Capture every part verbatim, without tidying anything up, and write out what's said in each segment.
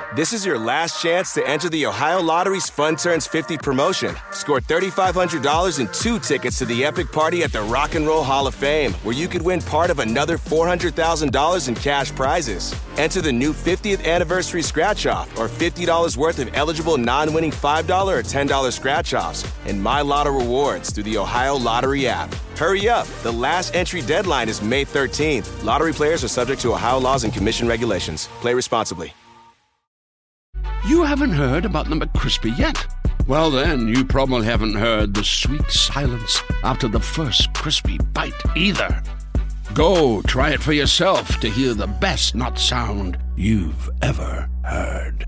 This is your last chance to enter the Ohio Lottery's Fun Turns fifty promotion. Score three thousand five hundred dollars and two tickets to the epic party at the Rock and Roll Hall of Fame, where you could win part of another four hundred thousand dollars in cash prizes. Enter the new fiftieth anniversary scratch-off or fifty dollars worth of eligible non-winning five dollars or ten dollars scratch-offs and My Lotto rewards through the Ohio Lottery app. Hurry up. The last entry deadline is May thirteenth. Lottery players are subject to Ohio laws and commission regulations. Play responsibly. You haven't heard about the McCrispy yet? Well, then, you probably haven't heard the sweet silence after the first crispy bite either. Go try it for yourself to hear the best nut sound you've ever heard.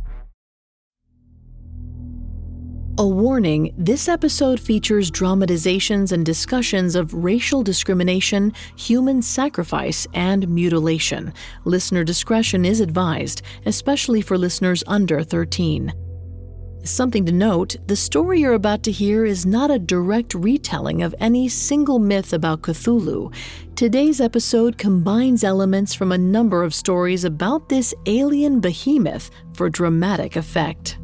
A warning, this episode features dramatizations and discussions of racial discrimination, human sacrifice, and mutilation. Listener discretion is advised, especially for listeners under thirteen. Something to note, the story you're about to hear is not a direct retelling of any single myth about Cthulhu. Today's episode combines elements from a number of stories about this alien behemoth for dramatic effect.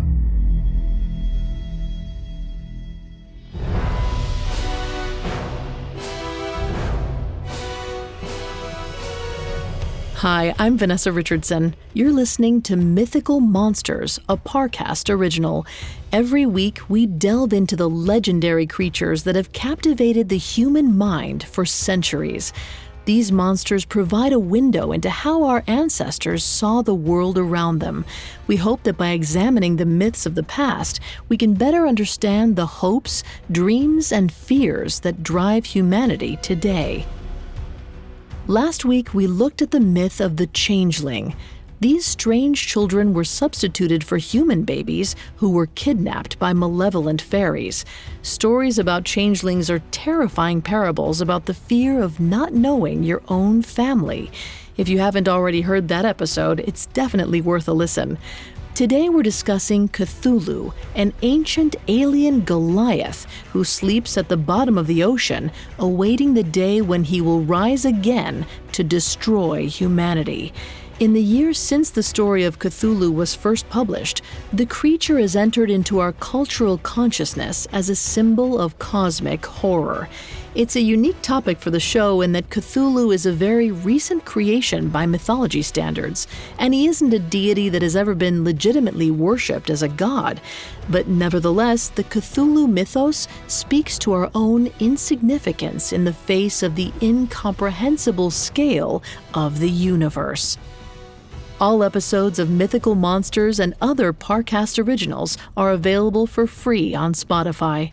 Hi, I'm Vanessa Richardson. You're listening to Mythical Monsters, a Parcast original. Every week, we delve into the legendary creatures that have captivated the human mind for centuries. These monsters provide a window into how our ancestors saw the world around them. We hope that by examining the myths of the past, we can better understand the hopes, dreams, and fears that drive humanity today. Last week, we looked at the myth of the changeling. These strange children were substituted for human babies who were kidnapped by malevolent fairies. Stories about changelings are terrifying parables about the fear of not knowing your own family. If you haven't already heard that episode, it's definitely worth a listen. Today we're discussing Cthulhu, an ancient alien Goliath who sleeps at the bottom of the ocean, awaiting the day when he will rise again to destroy humanity. In the years since the story of Cthulhu was first published, the creature has entered into our cultural consciousness as a symbol of cosmic horror. It's a unique topic for the show in that Cthulhu is a very recent creation by mythology standards, and he isn't a deity that has ever been legitimately worshipped as a god. But nevertheless, the Cthulhu mythos speaks to our own insignificance in the face of the incomprehensible scale of the universe. All episodes of Mythical Monsters and other Parcast originals are available for free on Spotify.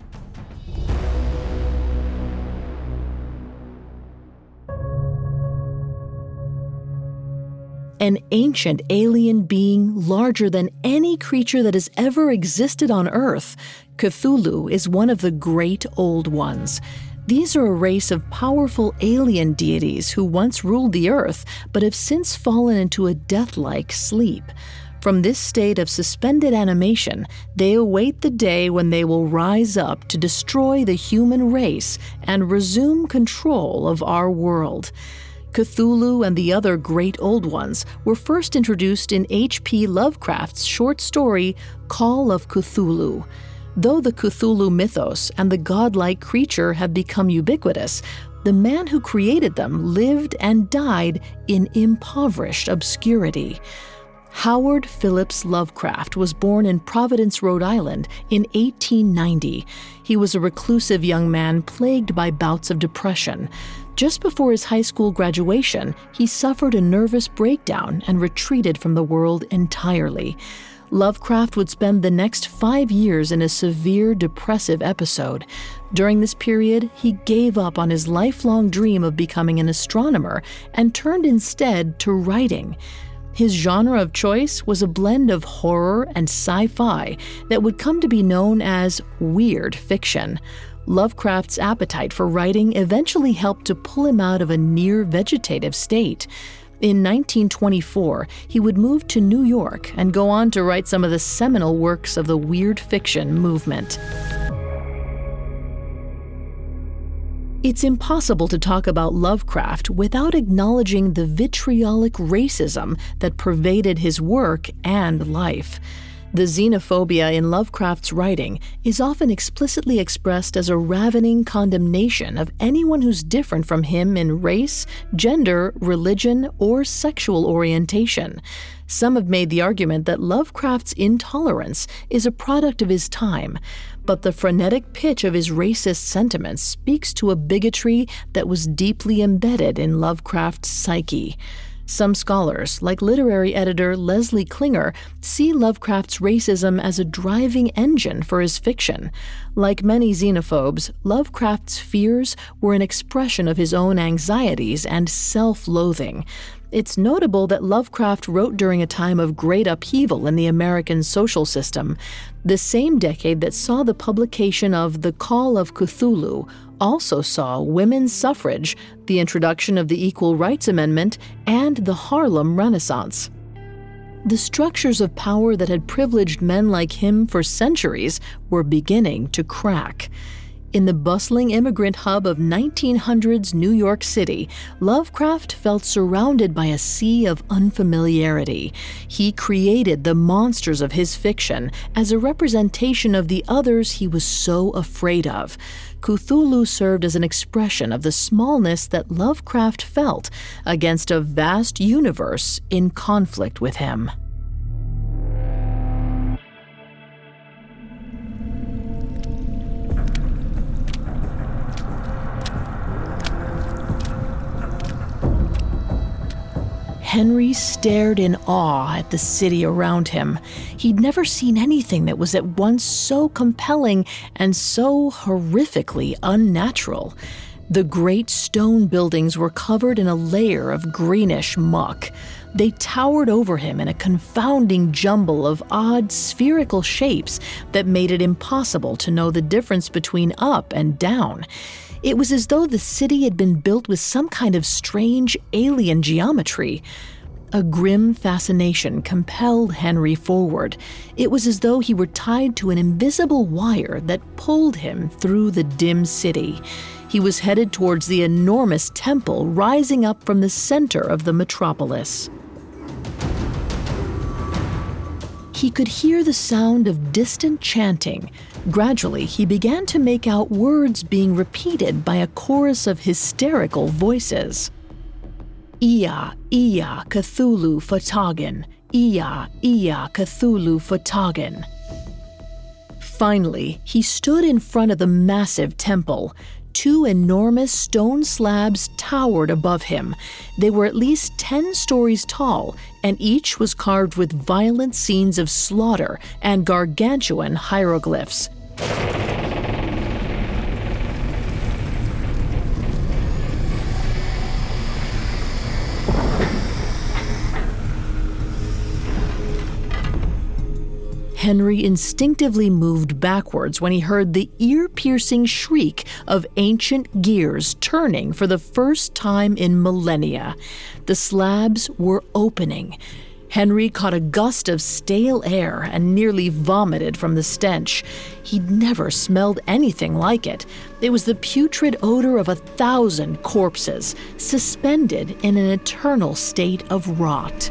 An ancient alien being larger than any creature that has ever existed on Earth, Cthulhu is one of the great old ones. These are a race of powerful alien deities who once ruled the Earth, but have since fallen into a death-like sleep. From this state of suspended animation, they await the day when they will rise up to destroy the human race and resume control of our world. Cthulhu and the other great old ones were first introduced in H P Lovecraft's short story, Call of Cthulhu. Though the Cthulhu mythos and the godlike creature have become ubiquitous, the man who created them lived and died in impoverished obscurity. Howard Phillips Lovecraft was born in Providence, Rhode Island in eighteen ninety. He was a reclusive young man plagued by bouts of depression. Just before his high school graduation, he suffered a nervous breakdown and retreated from the world entirely. Lovecraft would spend the next five years in a severe depressive episode. During this period, he gave up on his lifelong dream of becoming an astronomer and turned instead to writing. His genre of choice was a blend of horror and sci-fi that would come to be known as weird fiction. Lovecraft's appetite for writing eventually helped to pull him out of a near-vegetative state. In nineteen twenty-four, he would move to New York and go on to write some of the seminal works of the weird fiction movement. It's impossible to talk about Lovecraft without acknowledging the vitriolic racism that pervaded his work and life. The xenophobia in Lovecraft's writing is often explicitly expressed as a ravening condemnation of anyone who's different from him in race, gender, religion, or sexual orientation. Some have made the argument that Lovecraft's intolerance is a product of his time, but the frenetic pitch of his racist sentiments speaks to a bigotry that was deeply embedded in Lovecraft's psyche. Some scholars, like literary editor Leslie Klinger, see Lovecraft's racism as a driving engine for his fiction. Like many xenophobes, Lovecraft's fears were an expression of his own anxieties and self-loathing. It's notable that Lovecraft wrote during a time of great upheaval in the American social system. The same decade that saw the publication of The Call of Cthulhu also saw women's suffrage, the introduction of the Equal Rights Amendment, and the Harlem Renaissance. The structures of power that had privileged men like him for centuries were beginning to crack. In the bustling immigrant hub of nineteen hundreds New York City, Lovecraft felt surrounded by a sea of unfamiliarity. He created the monsters of his fiction as a representation of the others he was so afraid of. Cthulhu served as an expression of the smallness that Lovecraft felt against a vast universe in conflict with him. Henry stared in awe at the city around him. He'd never seen anything that was at once so compelling and so horrifically unnatural. The great stone buildings were covered in a layer of greenish muck. They towered over him in a confounding jumble of odd spherical shapes that made it impossible to know the difference between up and down. It was as though the city had been built with some kind of strange alien geometry. A grim fascination compelled Henry forward. It was as though he were tied to an invisible wire that pulled him through the dim city. He was headed towards the enormous temple rising up from the center of the metropolis. He could hear the sound of distant chanting. Gradually, he began to make out words being repeated by a chorus of hysterical voices. Ia, Ia, Cthulhu Fhtagn. Ia, Ia, Cthulhu Fhtagn. Finally, he stood in front of the massive temple. Two enormous stone slabs towered above him. They were at least ten stories tall, and each was carved with violent scenes of slaughter and gargantuan hieroglyphs. Henry instinctively moved backwards when he heard the ear-piercing shriek of ancient gears turning for the first time in millennia. The slabs were opening. Henry caught a gust of stale air and nearly vomited from the stench. He'd never smelled anything like it. It was the putrid odor of a thousand corpses, suspended in an eternal state of rot.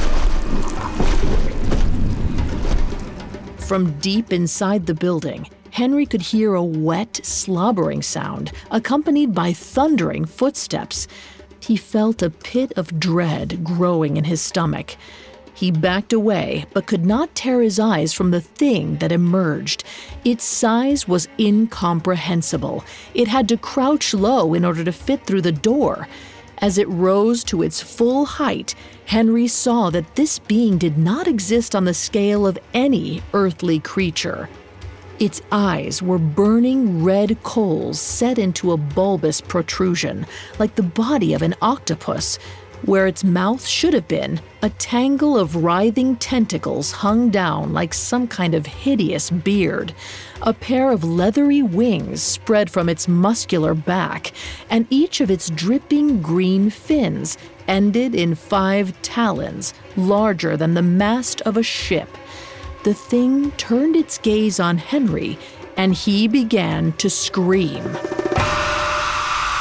From deep inside the building, Henry could hear a wet, slobbering sound, accompanied by thundering footsteps. He felt a pit of dread growing in his stomach. He backed away, but could not tear his eyes from the thing that emerged. Its size was incomprehensible. It had to crouch low in order to fit through the door. As it rose to its full height, Henry saw that this being did not exist on the scale of any earthly creature. Its eyes were burning red coals set into a bulbous protrusion, like the body of an octopus. Where its mouth should have been, a tangle of writhing tentacles hung down like some kind of hideous beard. A pair of leathery wings spread from its muscular back, and each of its dripping green fins ended in five talons, larger than the mast of a ship. The thing turned its gaze on Henry, and he began to scream.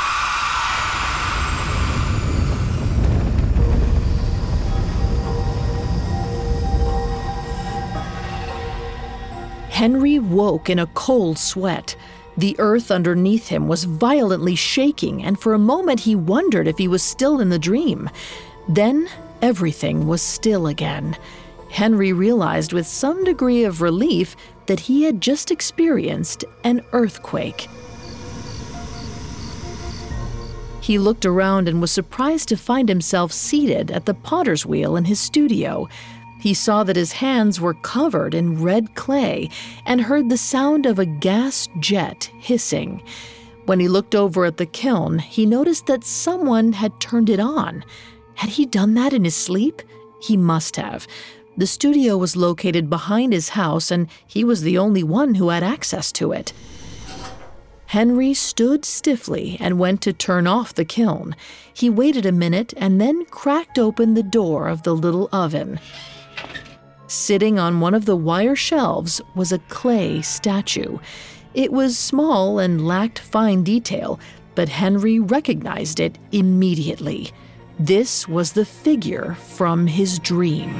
Henry woke in a cold sweat. The earth underneath him was violently shaking, and for a moment he wondered if he was still in the dream. Then everything was still again. Henry realized with some degree of relief that he had just experienced an earthquake. He looked around and was surprised to find himself seated at the potter's wheel in his studio. He saw that his hands were covered in red clay and heard the sound of a gas jet hissing. When he looked over at the kiln, he noticed that someone had turned it on. Had he done that in his sleep? He must have. The studio was located behind his house, and he was the only one who had access to it. Henry stood stiffly and went to turn off the kiln. He waited a minute and then cracked open the door of the little oven. Sitting on one of the wire shelves was a clay statue. It was small and lacked fine detail, but Henry recognized it immediately. This was the figure from his dream.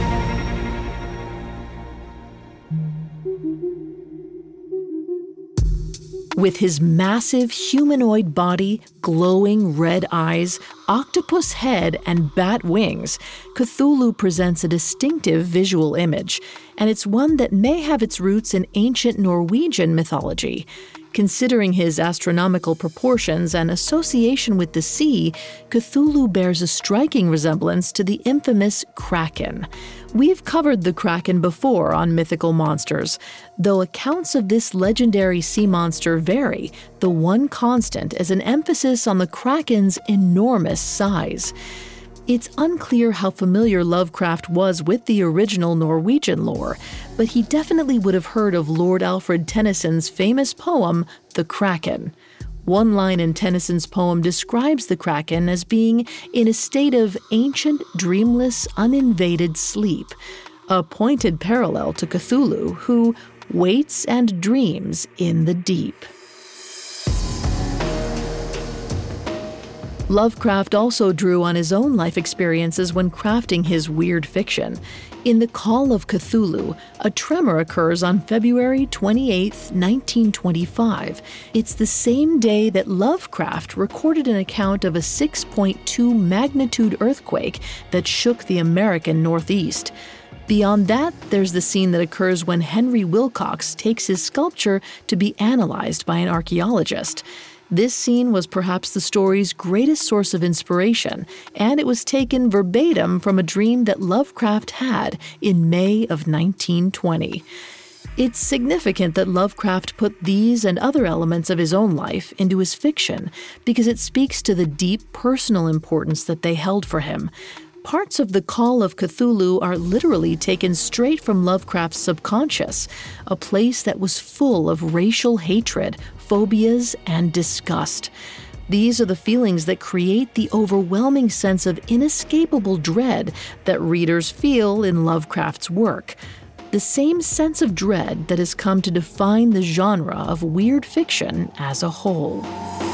With his massive humanoid body, glowing red eyes, octopus head, and bat wings, Cthulhu presents a distinctive visual image, and it's one that may have its roots in ancient Norwegian mythology. Considering his astronomical proportions and association with the sea, Cthulhu bears a striking resemblance to the infamous Kraken. We've covered the Kraken before on Mythical Monsters. Though accounts of this legendary sea monster vary, the one constant is an emphasis on the Kraken's enormous size. It's unclear how familiar Lovecraft was with the original Norwegian lore, but he definitely would have heard of Lord Alfred Tennyson's famous poem, The Kraken. One line in Tennyson's poem describes the Kraken as being in a state of ancient, dreamless, uninvaded sleep, a pointed parallel to Cthulhu, who waits and dreams in the deep. Lovecraft also drew on his own life experiences when crafting his weird fiction. In The Call of Cthulhu, a tremor occurs on February twenty-eighth, nineteen twenty-five. It's the same day that Lovecraft recorded an account of a six point two magnitude earthquake that shook the American Northeast. Beyond that, there's the scene that occurs when Henry Wilcox takes his sculpture to be analyzed by an archaeologist. This scene was perhaps the story's greatest source of inspiration, and it was taken verbatim from a dream that Lovecraft had in May of nineteen twenty. It's significant that Lovecraft put these and other elements of his own life into his fiction because it speaks to the deep personal importance that they held for him. Parts of The Call of Cthulhu are literally taken straight from Lovecraft's subconscious, a place that was full of racial hatred, phobias, and disgust. These are the feelings that create the overwhelming sense of inescapable dread that readers feel in Lovecraft's work. The same sense of dread that has come to define the genre of weird fiction as a whole.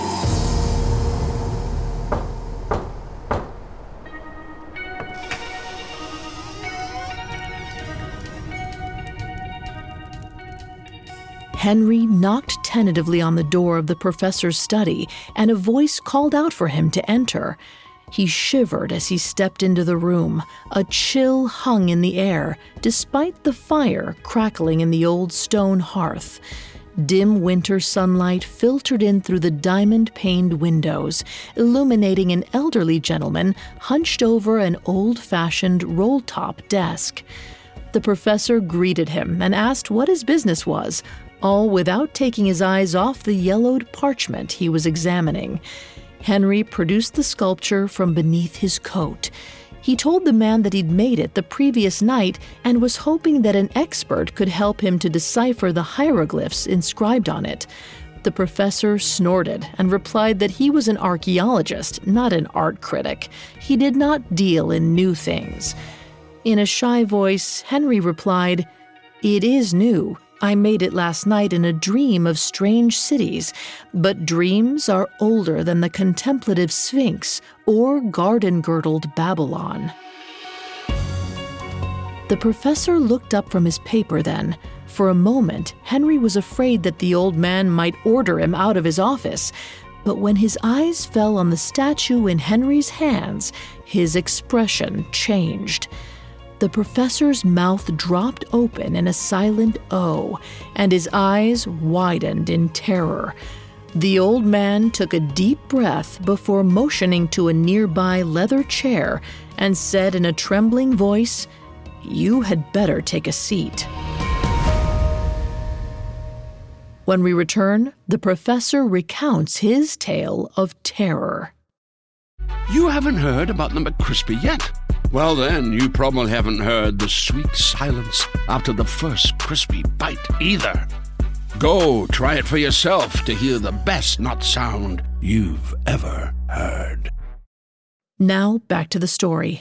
Henry knocked tentatively on the door of the professor's study, and a voice called out for him to enter. He shivered as he stepped into the room. A chill hung in the air, despite the fire crackling in the old stone hearth. Dim winter sunlight filtered in through the diamond-paned windows, illuminating an elderly gentleman hunched over an old-fashioned roll-top desk. The professor greeted him and asked what his business was, all without taking his eyes off the yellowed parchment he was examining. Henry produced the sculpture from beneath his coat. He told the man that he'd made it the previous night and was hoping that an expert could help him to decipher the hieroglyphs inscribed on it. The professor snorted and replied that he was an archaeologist, not an art critic. He did not deal in new things. In a shy voice, Henry replied, "It is new. I made it last night in a dream of strange cities, but dreams are older than the contemplative Sphinx or garden-girdled Babylon." The professor looked up from his paper then. For a moment, Henry was afraid that the old man might order him out of his office. But when his eyes fell on the statue in Henry's hands, his expression changed. The professor's mouth dropped open in a silent O, and his eyes widened in terror. The old man took a deep breath before motioning to a nearby leather chair and said in a trembling voice, "You had better take a seat." When we return, the professor recounts his tale of terror. You haven't heard about the McCrispy yet? Well, then, you probably haven't heard the sweet silence after the first crispy bite either. Go try it for yourself to hear the best nut sound you've ever heard. Now, back to the story.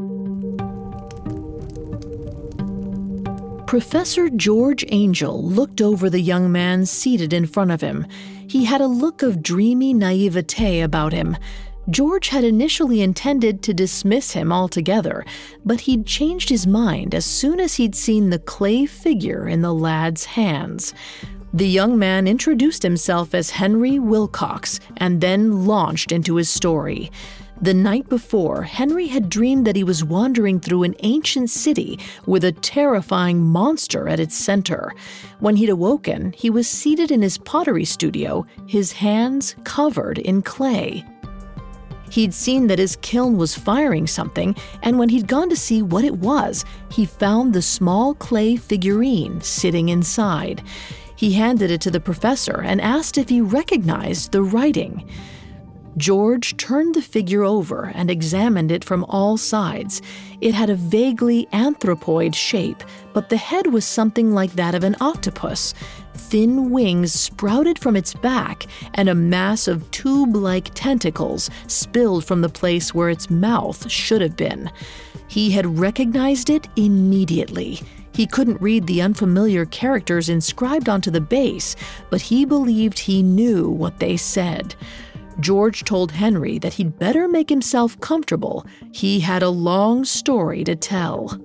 Professor George Angel looked over the young man seated in front of him. He had a look of dreamy naivete about him. George had initially intended to dismiss him altogether, but he'd changed his mind as soon as he'd seen the clay figure in the lad's hands. The young man introduced himself as Henry Wilcox and then launched into his story. The night before, Henry had dreamed that he was wandering through an ancient city with a terrifying monster at its center. When he'd awoken, he was seated in his pottery studio, his hands covered in clay. He'd seen that his kiln was firing something, and when he'd gone to see what it was, he found the small clay figurine sitting inside. He handed it to the professor and asked if he recognized the writing. George turned the figure over and examined it from all sides. It had a vaguely anthropoid shape, but the head was something like that of an octopus. Thin wings sprouted from its back, and a mass of tube-like tentacles spilled from the place where its mouth should have been. He had recognized it immediately. He couldn't read the unfamiliar characters inscribed onto the base, but he believed he knew what they said. George told Henry that he'd better make himself comfortable. He had a long story to tell.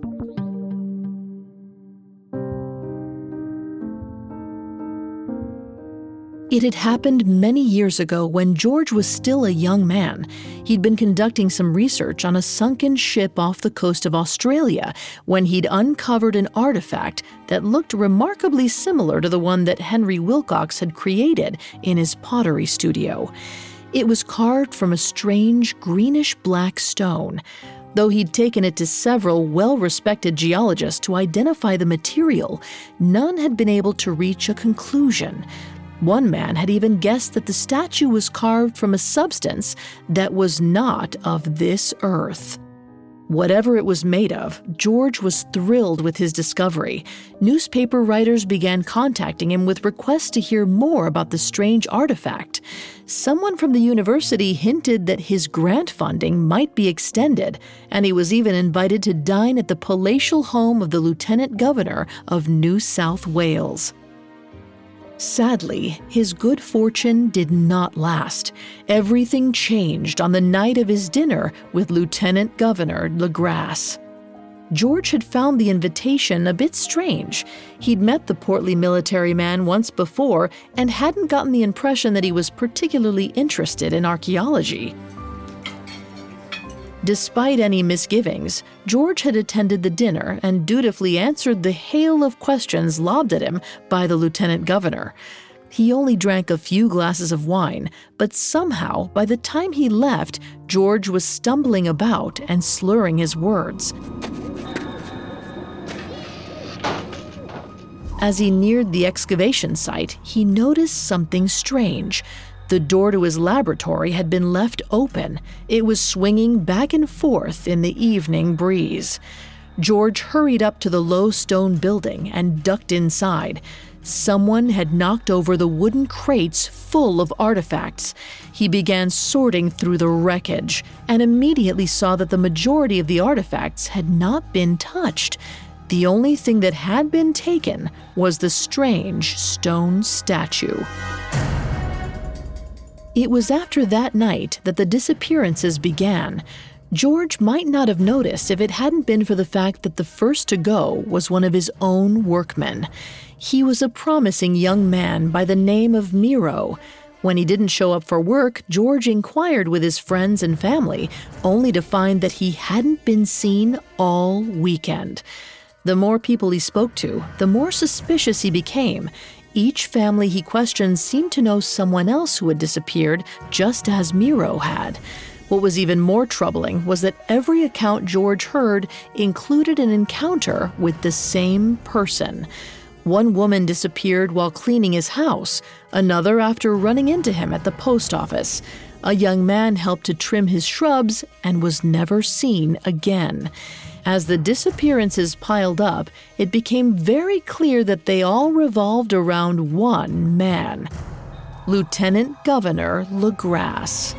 It had happened many years ago when George was still a young man. He'd been conducting some research on a sunken ship off the coast of Australia when he'd uncovered an artifact that looked remarkably similar to the one that Henry Wilcox had created in his pottery studio. It was carved from a strange greenish-black stone. Though he'd taken it to several well-respected geologists to identify the material, none had been able to reach a conclusion. One man had even guessed that the statue was carved from a substance that was not of this earth. Whatever it was made of, George was thrilled with his discovery. Newspaper writers began contacting him with requests to hear more about the strange artifact. Someone from the university hinted that his grant funding might be extended, and he was even invited to dine at the palatial home of the Lieutenant Governor of New South Wales. Sadly, his good fortune did not last. Everything changed on the night of his dinner with Lieutenant Governor LeGrasse. George had found the invitation a bit strange. He'd met the portly military man once before and hadn't gotten the impression that he was particularly interested in archaeology. Despite any misgivings, George had attended the dinner and dutifully answered the hail of questions lobbed at him by the lieutenant governor. He only drank a few glasses of wine, but somehow, by the time he left, George was stumbling about and slurring his words. As he neared the excavation site, he noticed something strange. The door to his laboratory had been left open. It was swinging back and forth in the evening breeze. George hurried up to the low stone building and ducked inside. Someone had knocked over the wooden crates full of artifacts. He began sorting through the wreckage and immediately saw that the majority of the artifacts had not been touched. The only thing that had been taken was the strange stone statue. It was after that night that the disappearances began. George might not have noticed if it hadn't been for the fact that the first to go was one of his own workmen. He was a promising young man by the name of Miro. When he didn't show up for work, George inquired with his friends and family, only to find that he hadn't been seen all weekend. The more people he spoke to, the more suspicious he became. Each family he questioned seemed to know someone else who had disappeared, just as Miro had. What was even more troubling was that every account George heard included an encounter with the same person. One woman disappeared while cleaning his house, another after running into him at the post office. A young man helped to trim his shrubs and was never seen again. As the disappearances piled up, it became very clear that they all revolved around one man, Lieutenant Governor LeGrasse.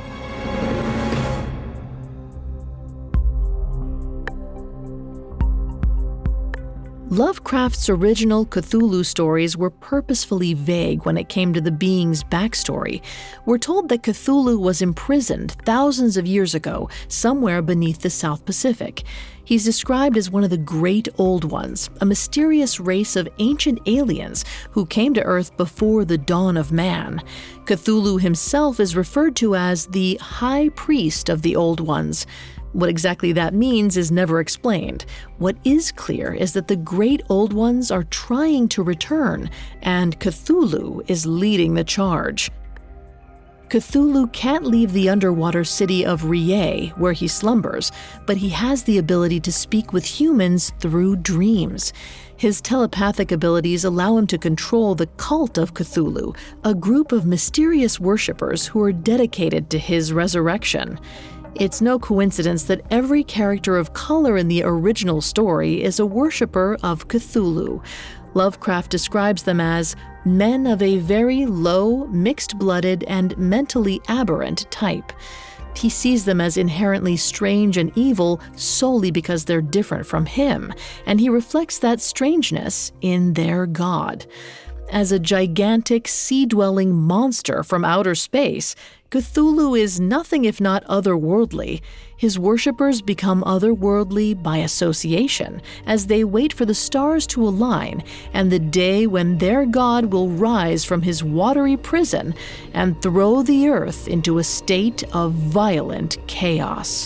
Lovecraft's original Cthulhu stories were purposefully vague when it came to the being's backstory. We're told that Cthulhu was imprisoned thousands of years ago, somewhere beneath the South Pacific. He's described as one of the Great Old Ones, a mysterious race of ancient aliens who came to Earth before the dawn of man. Cthulhu himself is referred to as the High Priest of the Old Ones. What exactly that means is never explained. What is clear is that the Great Old Ones are trying to return, and Cthulhu is leading the charge. Cthulhu can't leave the underwater city of Rieh, where he slumbers, but he has the ability to speak with humans through dreams. His telepathic abilities allow him to control the cult of Cthulhu, a group of mysterious worshippers who are dedicated to his resurrection. It's no coincidence that every character of color in the original story is a worshipper of Cthulhu. Lovecraft describes them as men of a very low, mixed-blooded, and mentally aberrant type. He sees them as inherently strange and evil solely because they're different from him, and he reflects that strangeness in their god. As a gigantic, sea-dwelling monster from outer space, Cthulhu is nothing if not otherworldly. His worshippers become otherworldly by association, as they wait for the stars to align and the day when their god will rise from his watery prison and throw the earth into a state of violent chaos.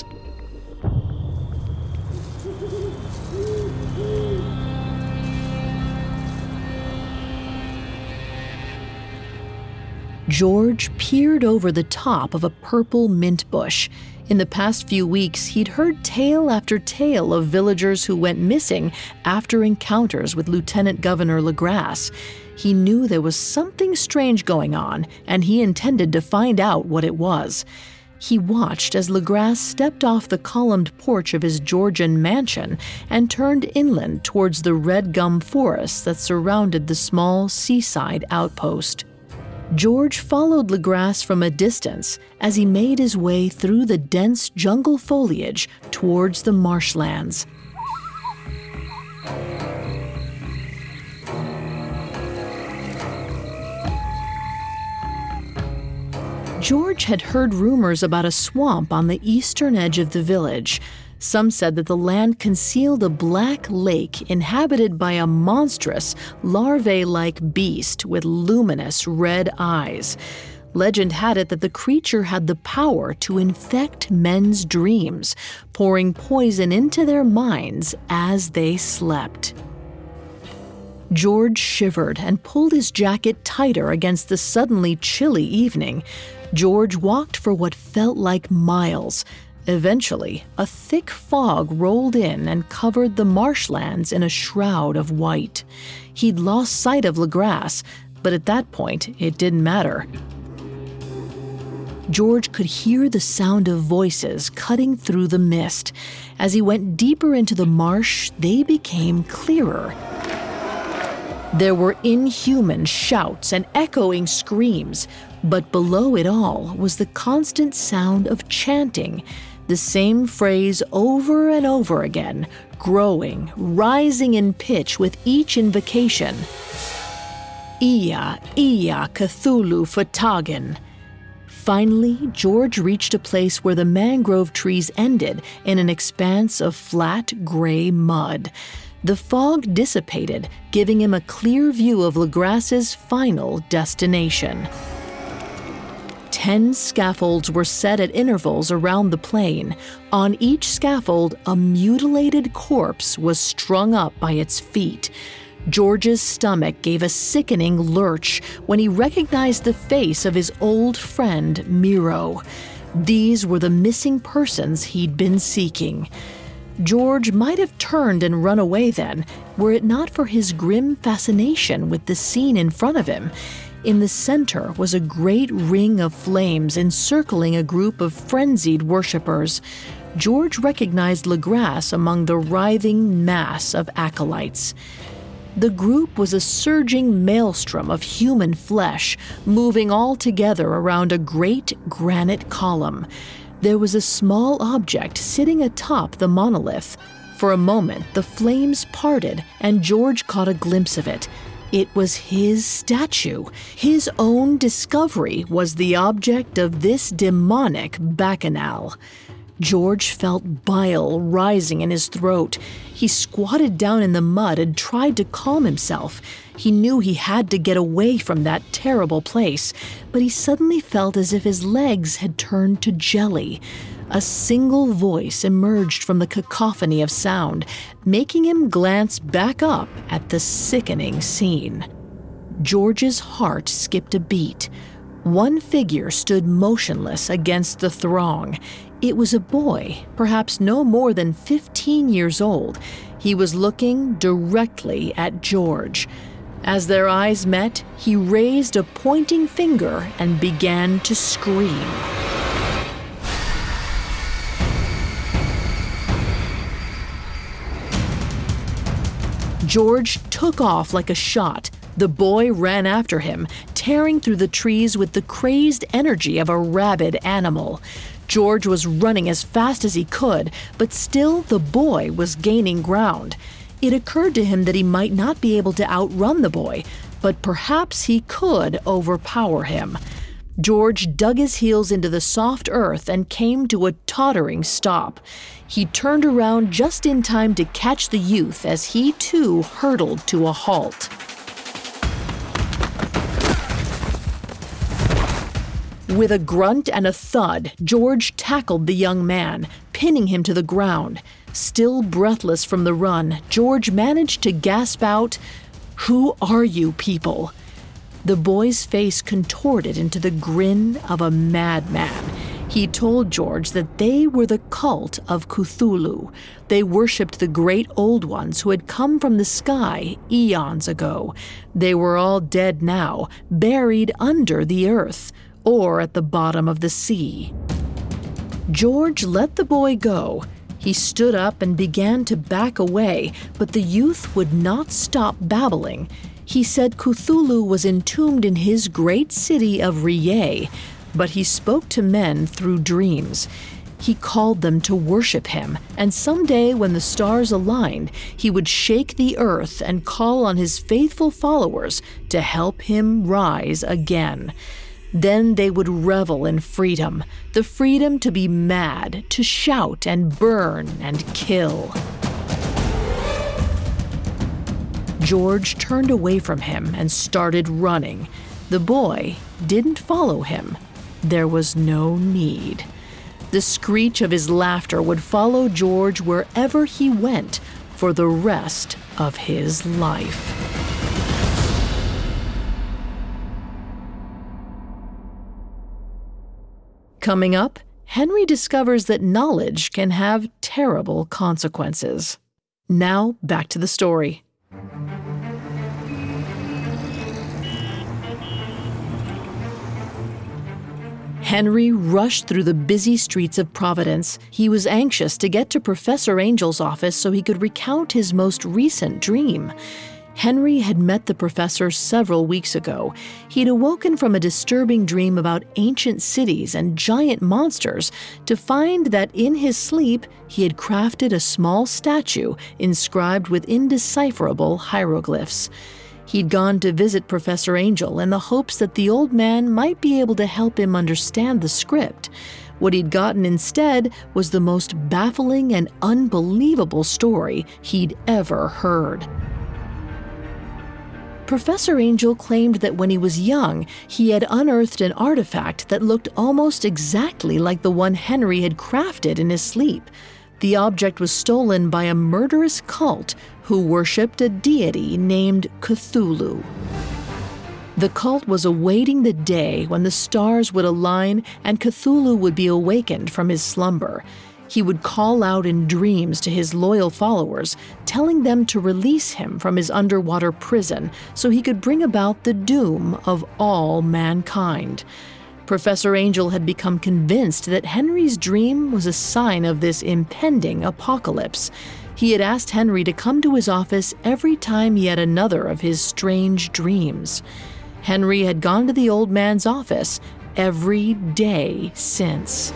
George peered over the top of a purple mint bush. In the past few weeks, he'd heard tale after tale of villagers who went missing after encounters with Lieutenant Governor LeGrasse. He knew there was something strange going on, and he intended to find out what it was. He watched as LeGrasse stepped off the columned porch of his Georgian mansion and turned inland towards the red gum forests that surrounded the small seaside outpost. George followed LeGrasse from a distance as he made his way through the dense jungle foliage towards the marshlands. George had heard rumors about a swamp on the eastern edge of the village. Some said that the land concealed a black lake inhabited by a monstrous, larvae-like beast with luminous red eyes. Legend had it that the creature had the power to infect men's dreams, pouring poison into their minds as they slept. George shivered and pulled his jacket tighter against the suddenly chilly evening. George walked for what felt like miles. Eventually, a thick fog rolled in and covered the marshlands in a shroud of white. He'd lost sight of LeGrasse, but at that point, it didn't matter. George could hear the sound of voices cutting through the mist. As he went deeper into the marsh, they became clearer. There were inhuman shouts and echoing screams, but below it all was the constant sound of chanting, the same phrase over and over again, growing, rising in pitch with each invocation. Iya, Iya, Cthulhu Fhtagn. Finally, George reached a place where the mangrove trees ended in an expanse of flat, gray mud. The fog dissipated, giving him a clear view of Legrasse's final destination. Ten scaffolds were set at intervals around the plain. On each scaffold, a mutilated corpse was strung up by its feet. George's stomach gave a sickening lurch when he recognized the face of his old friend, Miro. These were the missing persons he'd been seeking. George might have turned and run away then, were it not for his grim fascination with the scene in front of him. In the center was a great ring of flames encircling a group of frenzied worshippers. George recognized Legrasse among the writhing mass of acolytes. The group was a surging maelstrom of human flesh, moving all together around a great granite column. There was a small object sitting atop the monolith. For a moment, the flames parted, and George caught a glimpse of it. It was his statue. His own discovery was the object of this demonic bacchanal. George felt bile rising in his throat. He squatted down in the mud and tried to calm himself. He knew he had to get away from that terrible place, but he suddenly felt as if his legs had turned to jelly. A single voice emerged from the cacophony of sound, making him glance back up at the sickening scene. George's heart skipped a beat. One figure stood motionless against the throng. It was a boy, perhaps no more than fifteen years old. He was looking directly at George. As their eyes met, he raised a pointing finger and began to scream. George took off like a shot. The boy ran after him, tearing through the trees with the crazed energy of a rabid animal. George was running as fast as he could, but still the boy was gaining ground. It occurred to him that he might not be able to outrun the boy, but perhaps he could overpower him. George dug his heels into the soft earth and came to a tottering stop. He turned around just in time to catch the youth as he too hurtled to a halt. With a grunt and a thud, George tackled the young man, pinning him to the ground. Still breathless from the run, George managed to gasp out, "Who are you people?" The boy's face contorted into the grin of a madman. He told George that they were the cult of Cthulhu. They worshipped the great old ones who had come from the sky eons ago. They were all dead now, buried under the earth, or at the bottom of the sea. George let the boy go. He stood up and began to back away, but the youth would not stop babbling. He said Cthulhu was entombed in his great city of Rieh, but he spoke to men through dreams. He called them to worship him, and someday when the stars aligned, he would shake the earth and call on his faithful followers to help him rise again. Then they would revel in freedom, the freedom to be mad, to shout and burn and kill. George turned away from him and started running. The boy didn't follow him. There was no need. The screech of his laughter would follow George wherever he went for the rest of his life. Coming up, Henry discovers that knowledge can have terrible consequences. Now, back to the story. Henry rushed through the busy streets of Providence. He was anxious to get to Professor Angel's office so he could recount his most recent dream. Henry had met the professor several weeks ago. He'd awoken from a disturbing dream about ancient cities and giant monsters to find that in his sleep he had crafted a small statue inscribed with indecipherable hieroglyphs. He'd gone to visit Professor Angel in the hopes that the old man might be able to help him understand the script. What he'd gotten instead was the most baffling and unbelievable story he'd ever heard. Professor Angel claimed that when he was young, he had unearthed an artifact that looked almost exactly like the one Henry had crafted in his sleep. The object was stolen by a murderous cult who worshipped a deity named Cthulhu. The cult was awaiting the day when the stars would align and Cthulhu would be awakened from his slumber. He would call out in dreams to his loyal followers, telling them to release him from his underwater prison so he could bring about the doom of all mankind. Professor Angel had become convinced that Henry's dream was a sign of this impending apocalypse. He had asked Henry to come to his office every time he had another of his strange dreams. Henry had gone to the old man's office every day since.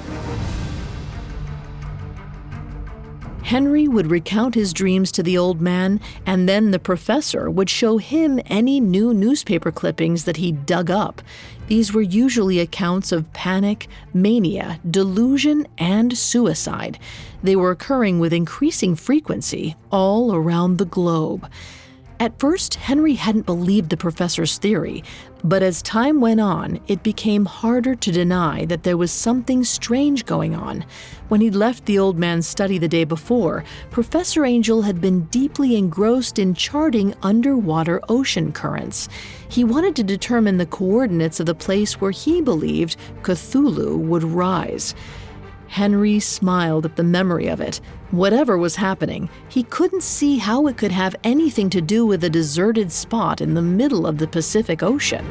Henry would recount his dreams to the old man, and then the professor would show him any new newspaper clippings that he dug up. These were usually accounts of panic, mania, delusion, and suicide. They were occurring with increasing frequency all around the globe. At first, Henry hadn't believed the professor's theory, but as time went on, it became harder to deny that there was something strange going on. When he'd left the old man's study the day before, Professor Angel had been deeply engrossed in charting underwater ocean currents. He wanted to determine the coordinates of the place where he believed Cthulhu would rise. Henry smiled at the memory of it. Whatever was happening, he couldn't see how it could have anything to do with a deserted spot in the middle of the Pacific Ocean.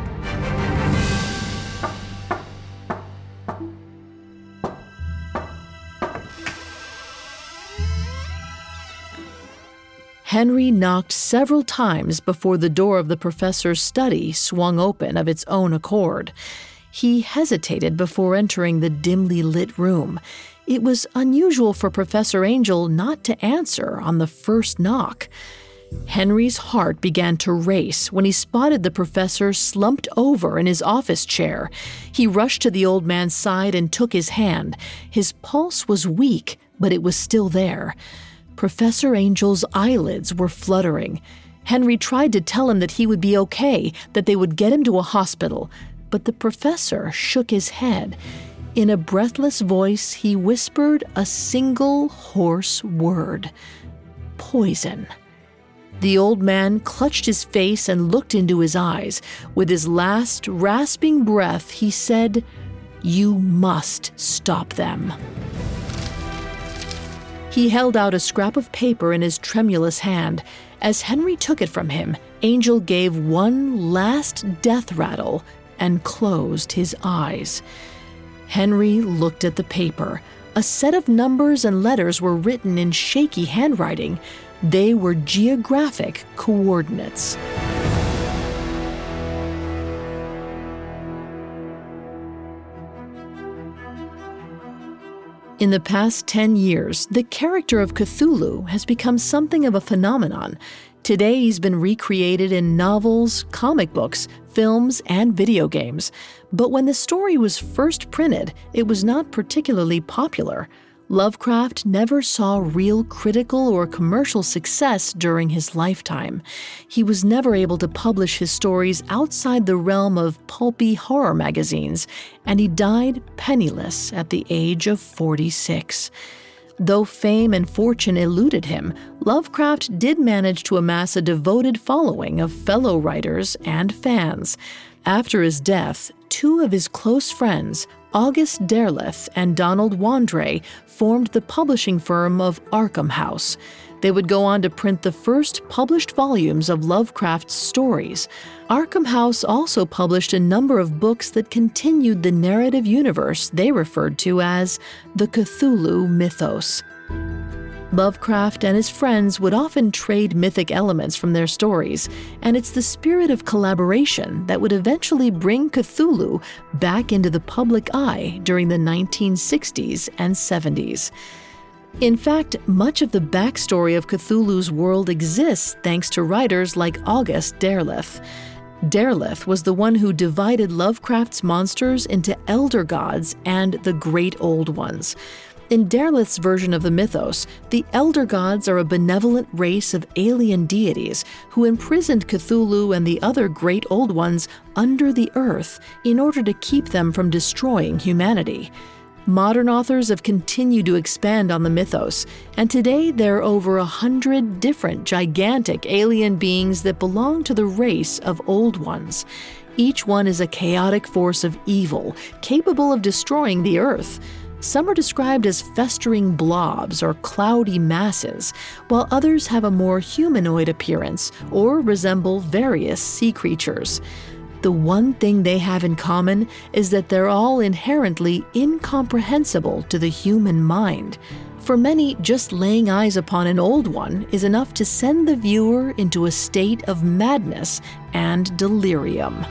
Henry knocked several times before the door of the professor's study swung open of its own accord. He hesitated before entering the dimly lit room. It was unusual for Professor Angel not to answer on the first knock. Henry's heart began to race when he spotted the professor slumped over in his office chair. He rushed to the old man's side and took his hand. His pulse was weak, but it was still there. Professor Angel's eyelids were fluttering. Henry tried to tell him that he would be okay, that they would get him to a hospital. But the professor shook his head. In a breathless voice, he whispered a single hoarse word: poison. The old man clutched his face and looked into his eyes. With his last, rasping breath, he said, "You must stop them." He held out a scrap of paper in his tremulous hand. As Henry took it from him, Angel gave one last death rattle and closed his eyes. Henry looked at the paper. A set of numbers and letters were written in shaky handwriting. They were geographic coordinates. In the past ten years, the character of Cthulhu has become something of a phenomenon. Today, he's been recreated in novels, comic books, films, and video games. But when the story was first printed, it was not particularly popular. Lovecraft never saw real critical or commercial success during his lifetime. He was never able to publish his stories outside the realm of pulpy horror magazines, and he died penniless at the age of forty-six. Though fame and fortune eluded him, Lovecraft did manage to amass a devoted following of fellow writers and fans. After his death, two of his close friends, August Derleth and Donald Wandrei, formed the publishing firm of Arkham House. They would go on to print the first published volumes of Lovecraft's stories. Arkham House also published a number of books that continued the narrative universe they referred to as the Cthulhu mythos. Lovecraft and his friends would often trade mythic elements from their stories, and it's the spirit of collaboration that would eventually bring Cthulhu back into the public eye during the nineteen sixties and seventies. In fact, much of the backstory of Cthulhu's world exists thanks to writers like August Derleth. Derleth was the one who divided Lovecraft's monsters into elder gods and the great old ones. In Derleth's version of the mythos, the elder gods are a benevolent race of alien deities who imprisoned Cthulhu and the other great old ones under the earth in order to keep them from destroying humanity. Modern authors have continued to expand on the mythos, and today there are over a hundred different gigantic alien beings that belong to the race of Old Ones. Each one is a chaotic force of evil, capable of destroying the earth. Some are described as festering blobs or cloudy masses, while others have a more humanoid appearance or resemble various sea creatures. The one thing they have in common is that they're all inherently incomprehensible to the human mind. For many, just laying eyes upon an old one is enough to send the viewer into a state of madness and delirium.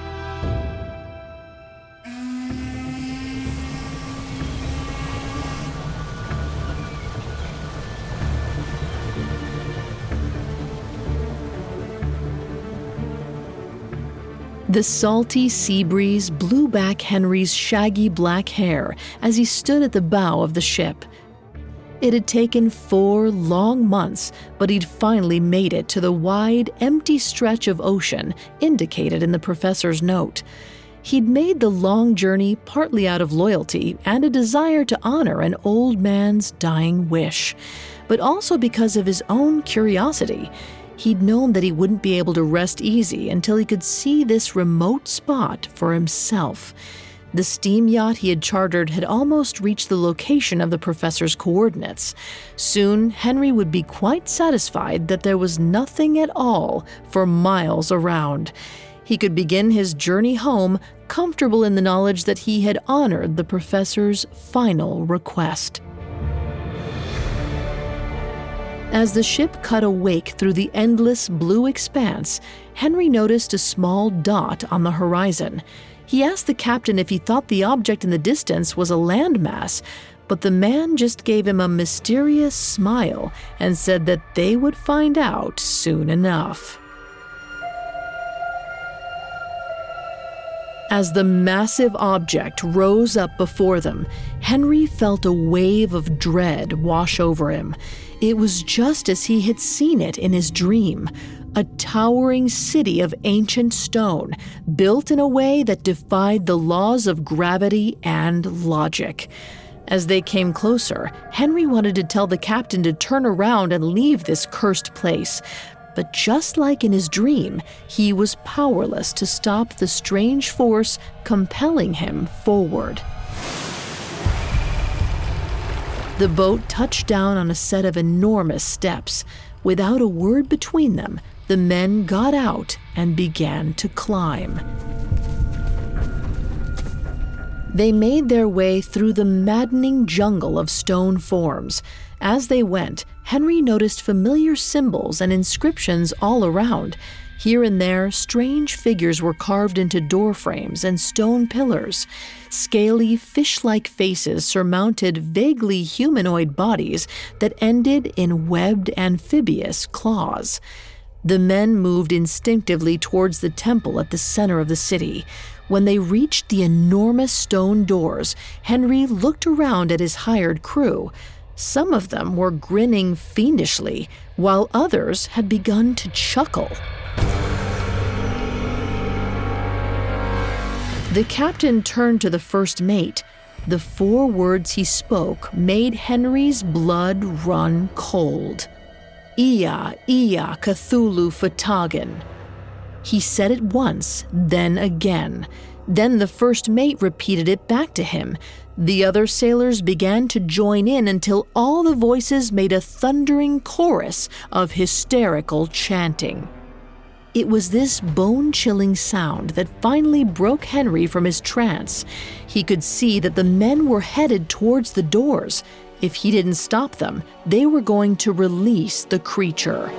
The salty sea breeze blew back Henry's shaggy black hair as he stood at the bow of the ship. It had taken four long months, but he'd finally made it to the wide, empty stretch of ocean indicated in the professor's note. He'd made the long journey partly out of loyalty and a desire to honor an old man's dying wish, but also because of his own curiosity. He'd known that he wouldn't be able to rest easy until he could see this remote spot for himself. The steam yacht he had chartered had almost reached the location of the professor's coordinates. Soon, Henry would be quite satisfied that there was nothing at all for miles around. He could begin his journey home, comfortable in the knowledge that he had honored the professor's final request. As the ship cut a wake through the endless blue expanse, Henry noticed a small dot on the horizon. He asked the captain if he thought the object in the distance was a landmass, but the man just gave him a mysterious smile and said that they would find out soon enough. As the massive object rose up before them, Henry felt a wave of dread wash over him. It was just as he had seen it in his dream, a towering city of ancient stone, built in a way that defied the laws of gravity and logic. As they came closer, Henry wanted to tell the captain to turn around and leave this cursed place. But just like in his dream, he was powerless to stop the strange force compelling him forward. The boat touched down on a set of enormous steps. Without a word between them, the men got out and began to climb. They made their way through the maddening jungle of stone forms. As they went, Henry noticed familiar symbols and inscriptions all around. Here and there, strange figures were carved into door frames and stone pillars. Scaly, fish-like faces surmounted vaguely humanoid bodies that ended in webbed amphibious claws. The men moved instinctively towards the temple at the center of the city. When they reached the enormous stone doors, Henry looked around at his hired crew. Some of them were grinning fiendishly, while others had begun to chuckle. The captain turned to the first mate. The four words he spoke made Henry's blood run cold. Ia, Ia, Cthulhu Fhtagn. He said it once, then again. Then the first mate repeated it back to him. The other sailors began to join in until all the voices made a thundering chorus of hysterical chanting. It was this bone-chilling sound that finally broke Henry from his trance. He could see that the men were headed towards the doors. If he didn't stop them, they were going to release the creature.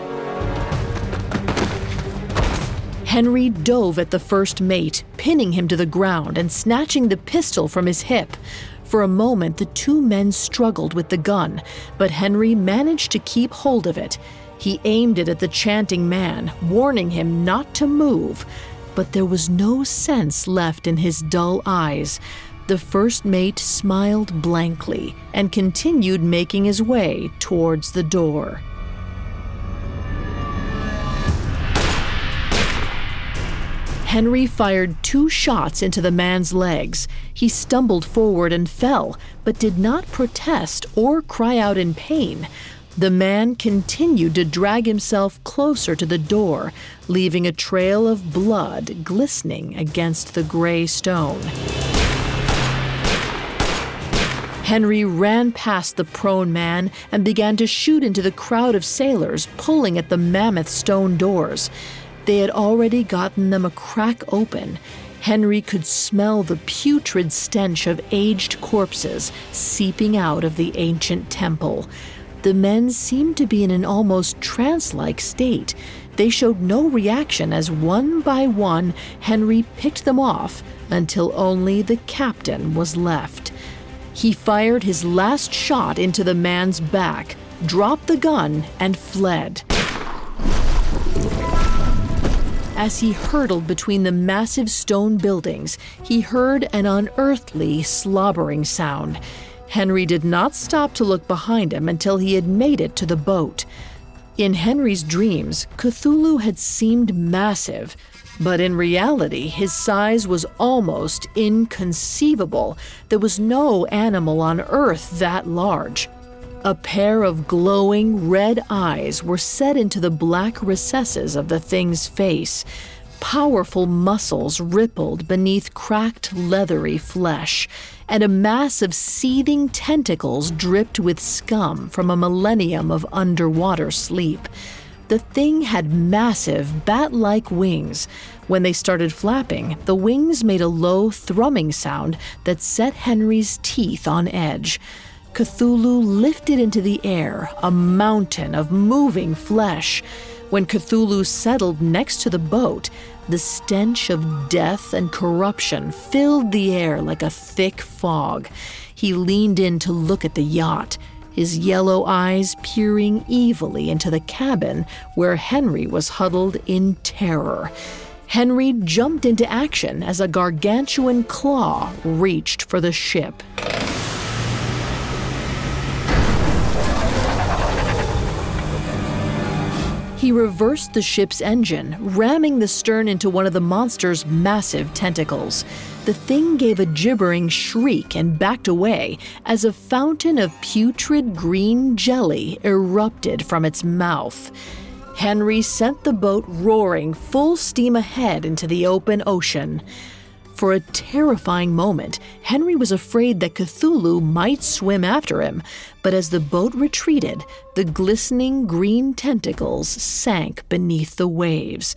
Henry dove at the first mate, pinning him to the ground and snatching the pistol from his hip. For a moment, the two men struggled with the gun, but Henry managed to keep hold of it. He aimed it at the chanting man, warning him not to move, but there was no sense left in his dull eyes. The first mate smiled blankly and continued making his way towards the door. Henry fired two shots into the man's legs. He stumbled forward and fell, but did not protest or cry out in pain. The man continued to drag himself closer to the door, leaving a trail of blood glistening against the gray stone. Henry ran past the prone man and began to shoot into the crowd of sailors pulling at the mammoth stone doors. They had already gotten them a crack open. Henry could smell the putrid stench of aged corpses seeping out of the ancient temple. The men seemed to be in an almost trance-like state. They showed no reaction as one by one Henry picked them off until only the captain was left. He fired his last shot into the man's back, dropped the gun, and fled. As he hurtled between the massive stone buildings, he heard an unearthly, slobbering sound. Henry did not stop to look behind him until he had made it to the boat. In Henry's dreams, Cthulhu had seemed massive, but in reality, his size was almost inconceivable. There was no animal on Earth that large. A pair of glowing red eyes were set into the black recesses of the thing's face. Powerful muscles rippled beneath cracked, leathery flesh, and a mass of seething tentacles dripped with scum from a millennium of underwater sleep. The thing had massive, bat-like wings. When they started flapping, the wings made a low, thrumming sound that set Henry's teeth on edge. Cthulhu lifted into the air, a mountain of moving flesh. When Cthulhu settled next to the boat, the stench of death and corruption filled the air like a thick fog. He leaned in to look at the yacht, his yellow eyes peering evilly into the cabin where Henry was huddled in terror. Henry jumped into action as a gargantuan claw reached for the ship. He reversed the ship's engine, ramming the stern into one of the monster's massive tentacles. The thing gave a gibbering shriek and backed away as a fountain of putrid green jelly erupted from its mouth. Henry sent the boat roaring full steam ahead into the open ocean. For a terrifying moment, Henry was afraid that Cthulhu might swim after him, but as the boat retreated, the glistening green tentacles sank beneath the waves.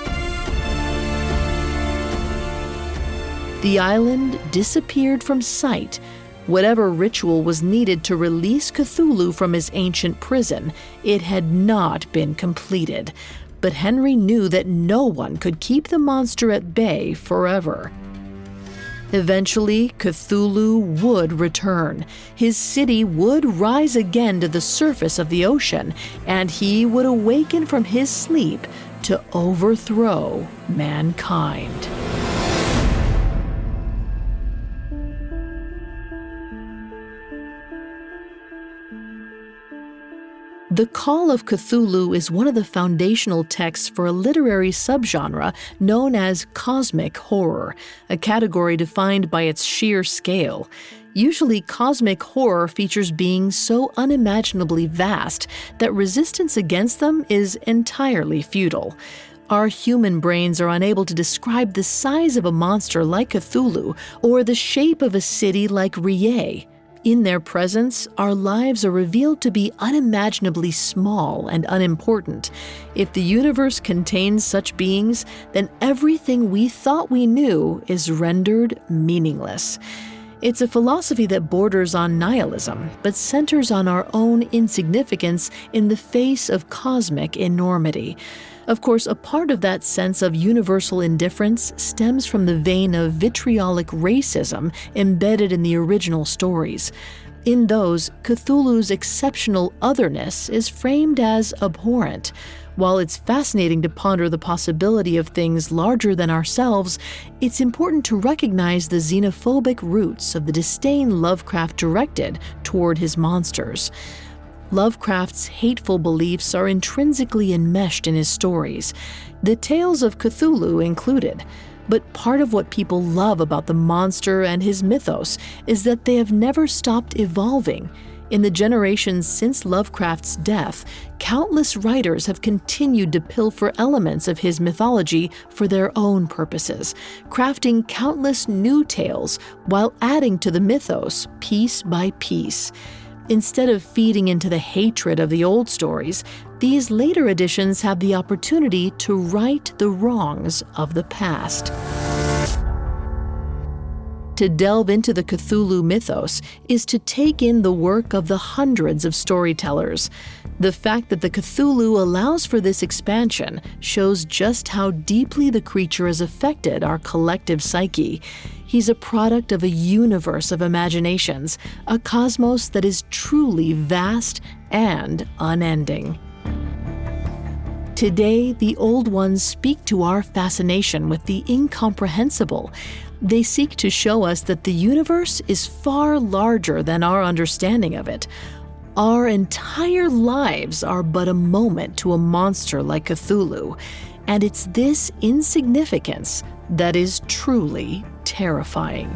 The island disappeared from sight. Whatever ritual was needed to release Cthulhu from his ancient prison, it had not been completed. But Henry knew that no one could keep the monster at bay forever. Eventually, Cthulhu would return. His city would rise again to the surface of the ocean, and he would awaken from his sleep to overthrow mankind. The Call of Cthulhu is one of the foundational texts for a literary subgenre known as cosmic horror, a category defined by its sheer scale. Usually, cosmic horror features beings so unimaginably vast that resistance against them is entirely futile. Our human brains are unable to describe the size of a monster like Cthulhu or the shape of a city like Rieh. In their presence, our lives are revealed to be unimaginably small and unimportant. If the universe contains such beings, then everything we thought we knew is rendered meaningless. It's a philosophy that borders on nihilism, but centers on our own insignificance in the face of cosmic enormity. Of course, a part of that sense of universal indifference stems from the vein of vitriolic racism embedded in the original stories. In those, Cthulhu's exceptional otherness is framed as abhorrent. While it's fascinating to ponder the possibility of things larger than ourselves, it's important to recognize the xenophobic roots of the disdain Lovecraft directed toward his monsters. Lovecraft's hateful beliefs are intrinsically enmeshed in his stories, the tales of Cthulhu included. But part of what people love about the monster and his mythos is that they have never stopped evolving. In the generations since Lovecraft's death, countless writers have continued to pilfer elements of his mythology for their own purposes, crafting countless new tales while adding to the mythos piece by piece. Instead of feeding into the hatred of the old stories, these later editions have the opportunity to right the wrongs of the past. To delve into the Cthulhu mythos is to take in the work of the hundreds of storytellers. The fact that the Cthulhu allows for this expansion shows just how deeply the creature has affected our collective psyche. He's a product of a universe of imaginations, a cosmos that is truly vast and unending. Today, the old ones speak to our fascination with the incomprehensible. They seek to show us that the universe is far larger than our understanding of it. Our entire lives are but a moment to a monster like Cthulhu, and it's this insignificance that is truly terrifying.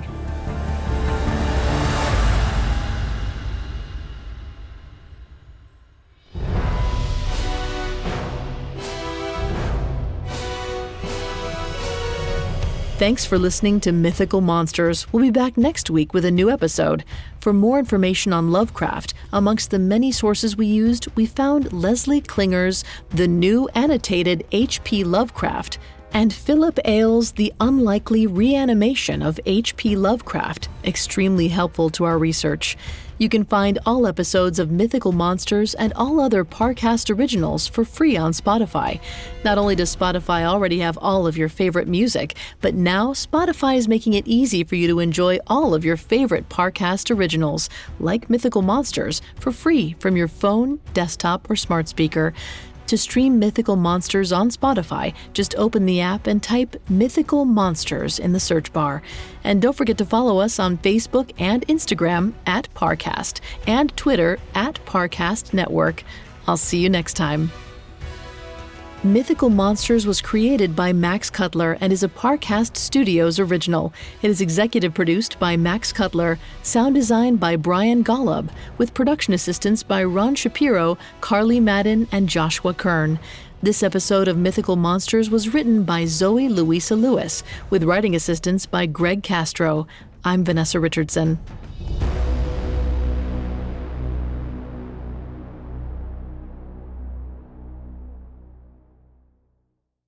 Thanks for listening to Mythical Monsters. We'll be back next week with a new episode. For more information on Lovecraft, amongst the many sources we used, we found Leslie Klinger's The New Annotated H P Lovecraft and Philip Ailes' The Unlikely Reanimation of H P Lovecraft, extremely helpful to our research. You can find all episodes of Mythical Monsters and all other Parcast originals for free on Spotify. Not only does Spotify already have all of your favorite music, but now Spotify is making it easy for you to enjoy all of your favorite Parcast originals, like Mythical Monsters, for free from your phone, desktop, or smart speaker. To stream Mythical Monsters on Spotify, just open the app and type Mythical Monsters in the search bar. And don't forget to follow us on Facebook and Instagram at Parcast and Twitter at Parcast Network. I'll see you next time. Mythical Monsters was created by Max Cutler and is a Parcast Studios original. It is executive produced by Max Cutler, sound designed by Brian Golub, with production assistance by Ron Shapiro, Carly Madden, and Joshua Kern. This episode of Mythical Monsters was written by Zoe Louisa Lewis, with writing assistance by Greg Castro. I'm Vanessa Richardson.